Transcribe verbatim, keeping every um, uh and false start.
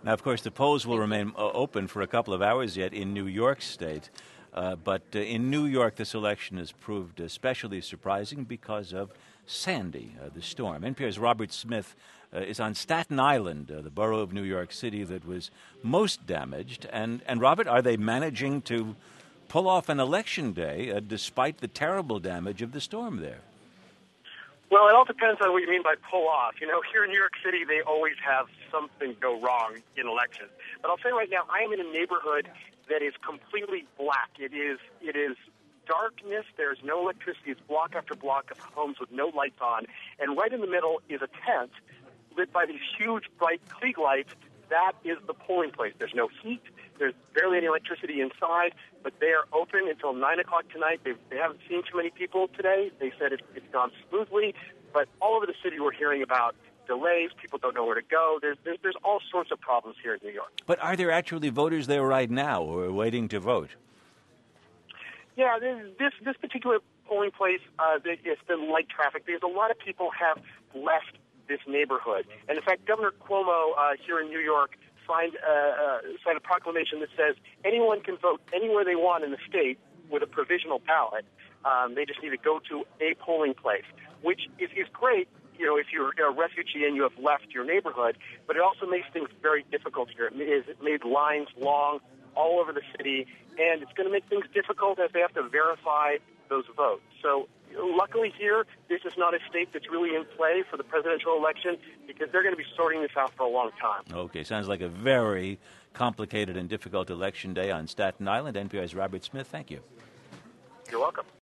Now, of course, the polls will remain uh, open for a couple of hours yet in New York State. Uh, but uh, in New York, this election has proved especially surprising because of Sandy, uh, the storm. N P R's Robert Smith uh, is on Staten Island, uh, the borough of New York City that was most damaged. And, and Robert, are they managing to pull off an election day uh, despite the terrible damage of the storm there? Well, it all depends on what you mean by pull off. You know, here in New York City, they always have something go wrong in elections. But I'll say right now, I am in a neighborhood that is completely black. It is it is darkness. There's no electricity. It's block after block of homes with no lights on. And right in the middle is a tent lit by these huge, bright Klieg lights. That is the polling place. There's no heat. There's barely any electricity inside, but they are open until nine o'clock tonight. They've, they haven't seen too many people today. They said it, it's gone smoothly, but all over the city we're hearing about delays. People don't know where to go. There's, there's, there's all sorts of problems here in New York. But are there actually voters there right now who are waiting to vote? Yeah, this this particular polling place, uh, it's been light traffic because a lot of people have left this neighborhood. And in fact, Governor Cuomo uh, here in New York signed, uh, uh, signed a proclamation that says anyone can vote anywhere they want in the state with a provisional ballot. Um, they just need to go to a polling place, which is, is great, you know, if you're a refugee and you have left your neighborhood, but it also makes things very difficult here. It, is, it made lines long all over the city, and it's going to make things difficult as they have to verify those votes. So luckily here, this is not a state that's really in play for the presidential election because they're going to be sorting this out for a long time. Okay, sounds like a very complicated and difficult election day on Staten Island. N P R's Robert Smith, thank you. You're welcome.